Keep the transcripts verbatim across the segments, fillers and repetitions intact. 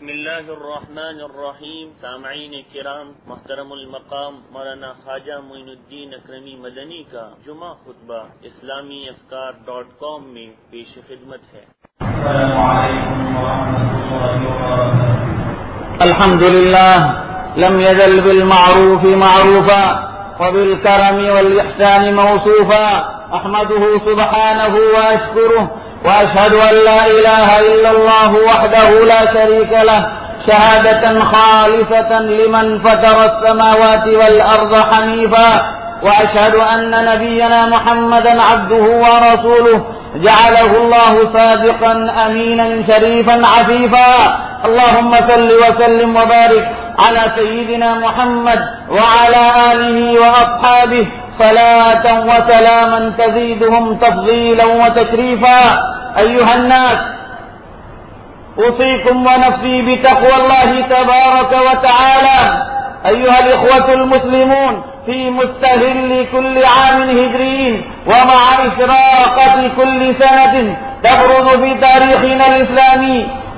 बिस्मिल्लाह अर्रहमान अर्रहीम। सामईन किराम, मोहतरम मकाम मौलाना ख्वाजा मोइनुद्दीन अकरमी मदनी का जुमा खुतबा इस्लामी अफकार डॉट कॉम में पेश खिदमत है। अल्हम्दुलिल्लाह लम यज़ल बिल मारूफ मारूफा व बिल करम वल इहसान मौसूफा अहमदुहु सुब्हानहु व अशकुरुहु وأشهد أن لا إله إلا الله وحده لا شريك له شهادة خالصة لمن فطر السماوات والأرض حنيفا وأشهد أن نبينا محمدا عبده ورسوله جعله الله صادقا أمينا شريفا عفيفا اللهم صل وسلم وبارك على سيدنا محمد وعلى آله وأصحابه صلاة وسلاما تزيدهم تفضيلا وتشريفا أيها الناس أوصيكم ونفسي بتقوى الله تبارك وتعالى أيها الإخوة المسلمون في مستهل كل عام هجري ومع إشراقة كل سنة تبرز في تاريخنا الإسلامي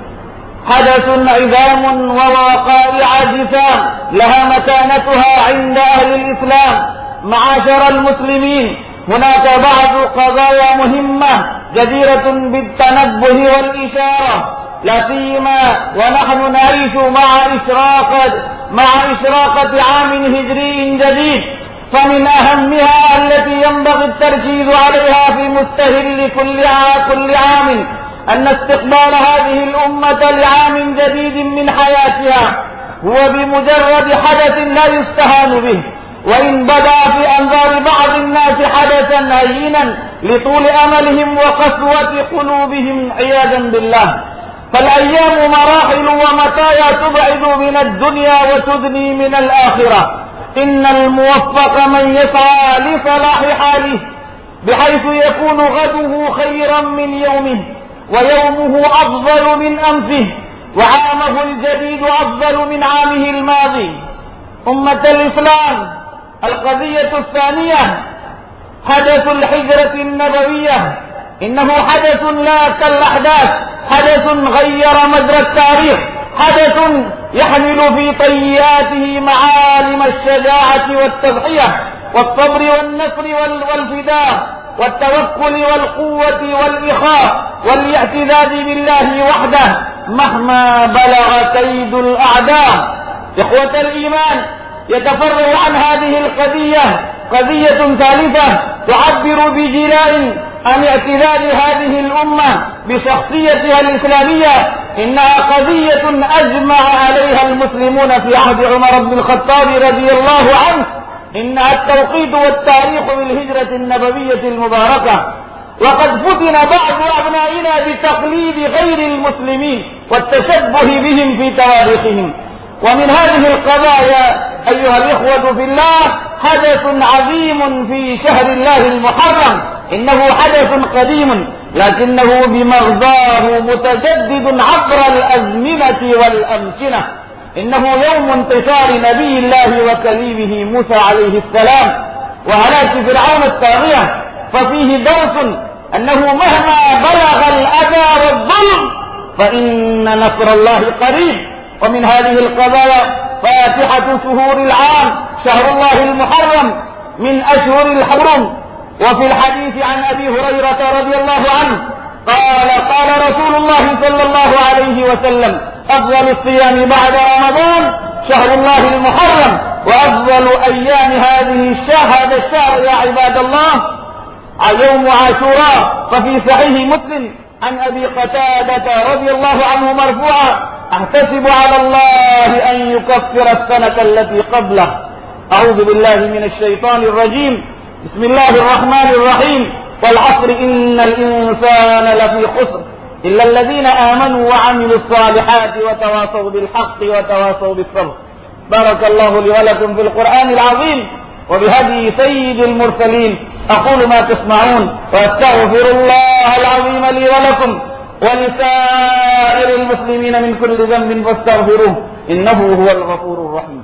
حدث عظام ووقائع جسام لها مكانتها عند أهل الإسلام. معاشر المسلمين، هناك بعض قضايا مهمة جديرة بالتنبه والإشارة، لا سيما ونحن نعيش مع إشراقة مع إشراقة عام هجري جديد. فمن أهمها التي ينبغي التركيز عليها في مستهل كل كل عام أن استقبال هذه الأمة لعام جديد من حياتها هو بمجرد حدث لا يستهان به، وإن بدا في أنظار بعض الناس حدثا هينا لطول أملهم وقسوة قلوبهم عياذا بالله. فالأيام مراحل ومطايا تبعد من الدنيا وتدني من الآخرة. إن الموفق من يسعى لصلاح حاله بحيث يكون غده خيرا من يومه ويومه أفضل من أمسه وعامه الجديد أفضل من عامه الماضي. أمة الإسلام، القضية الثانية حدث الحجرة النبوية. إنه حدث لا كالأحداث، حدث غير مجرى التاريخ، حدث يحمل في طياته معالم الشجاعة والتضحية والصبر والنصر والفداء والتوكل والقوة والإخاء والاعتذار بالله وحده مهما بلغ كيد الأعداء. إخوة الإيمان، يتفرع عن هذه القضية قضية ثالثة تعبر بجلاء عن اعتذار هذه الأمة بشخصيتها الإسلامية. إنها قضية أجمع عليها المسلمون في عهد عمر بن الخطاب رضي الله عنه. إنها التوقيت والتاريخ بالهجرة النبوية المباركة. وقد فتن بعض أبنائنا بتقليد غير المسلمين والتشبه بهم في تواريخهم. ومن هذه القضايا أيها الإخوة في الله حدث عظيم في شهر الله المحرم. إنه حدث قديم لكنه بمغزاه متجدد عبر الأزمنة والأمكنة. إنه يوم انتصار نبي الله وكليمه موسى عليه السلام وهلاك فرعون الطاغية. ففيه درس أنه مهما بلغ الأذى والظلم فإن نصر الله قريب. ومن هذه القضايا فاتحة شهور العام شهر الله المحرم من أشهر الحرم. وفي الحديث عن أبي هريرة رضي الله عنه قال قال رسول الله صلى الله عليه وسلم: أفضل الصيام بعد رمضان شهر الله المحرم، وأفضل أيام هذه الشهر هذا الشهر يا عباد الله يوم عاشوراء. ففي صحيح مسلم عن أبي قتادة رضي الله عنه مرفوعا: أحتسب على الله أن يكفر السنة التي قبله. أعوذ بالله من الشيطان الرجيم. بسم الله الرحمن الرحيم. والعصر إن الإنسان لفي خسر إلا الذين آمنوا وعملوا الصالحات وتواصوا بالحق وتواصوا بالصبر. بارك الله لي ولكم في القرآن العظيم وبهدي سيد المرسلين. أقول ما تسمعون وأستغفر الله العظيم لي ولكم ولسائر المسلمين من كل ذنب فاستغفروه إنه هو الغفور الرحيم.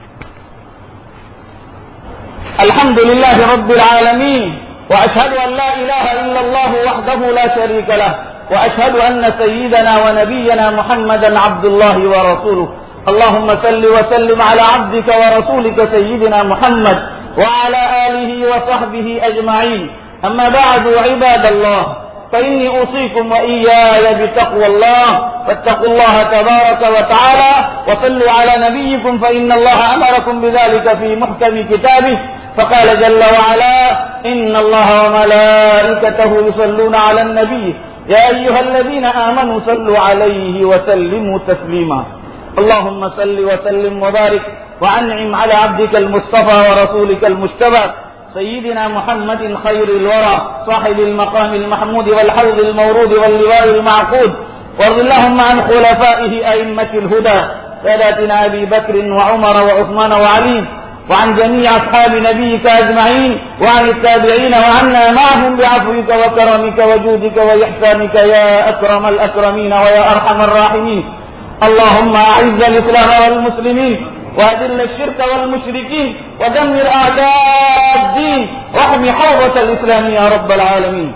الحمد لله رب العالمين، وأشهد أن لا إله إلا الله وحده لا شريك له وأشهد أن سيدنا ونبينا محمدا عبد الله ورسوله. اللهم صل وسلم على عبدك ورسولك سيدنا محمد وعلى آله وصحبه أجمعين. أما بعد، عباد الله، فإني أوصيكم وإياي بتقوى الله، فاتقوا الله تبارك وتعالى وصلوا على نبيكم، فإن الله أمركم بذلك في محكم كتابه، فقال جل وعلا: إن الله وملائكته يصلون على النبي يا أيها الذين آمنوا صلوا عليه وسلموا تسليما. اللهم صل وسلم وبارك وأنعم على عبدك المصطفى ورسولك المجتبى سيدنا محمد خير الورى صاحب المقام المحمود والحوض المورود واللواء المعقود، وارض اللهم عن خلفائه أئمة الهدى ساداتنا أبي بكر وعمر وعثمان وعلي، وعن جميع أصحاب نبيك أجمعين، وعن التابعين، وعنا معهم بعفوك وكرمك وجودك وإحسانك يا أكرم الأكرمين ويا أرحم الراحمين. اللهم أعز الإسلام والمسلمين، وأذل الشرك والمشركين، ودمر أعداء الدين، واحم حوضة الإسلام يا رب العالمين.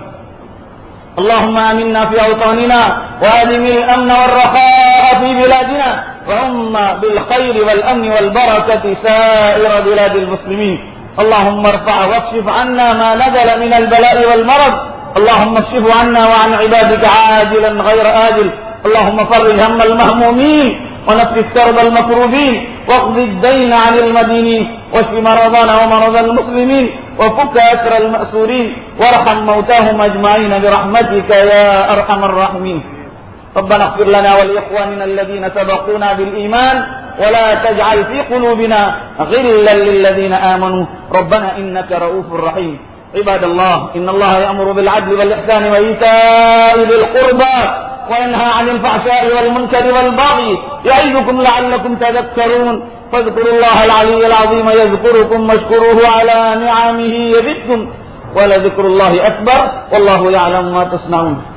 اللهم آمنا في أوطاننا، وأدم الأمن والرخاء في بلادنا، وأم بالخير والأمن والبركة سائر بلاد المسلمين. اللهم ارفع واكشف عنا ما نزل من البلاء والمرض، اللهم اكشف عنا وعن عبادك عاجلا غير آجل. اللهم فرج هم المهمومين، ونفس كرب المكروبين، واقض الدين عن المدينين، واشف مرضانا ومرضى المسلمين، وفك أسر المأسورين، وارحم موتاهم أجمعين برحمتك يا أرحم الراحمين. ربنا اغفر لنا ولإخواننا الذين سبقونا بالإيمان، ولا تجعل في قلوبنا غلا للذين آمنوا ربنا إنك رؤوف رحيم. عباد الله، إن الله يأمر بالعدل والإحسان وإيتاء ذي القربى، وينهى عن الفحشاء والمنكر والبغي، يعظكم لعلكم تذكرون. فاذكروا الله العلي العظيم يذكركم، واشكروه على نعمه يزدكم، ولذكر الله أكبر، والله يعلم ما تصنعون.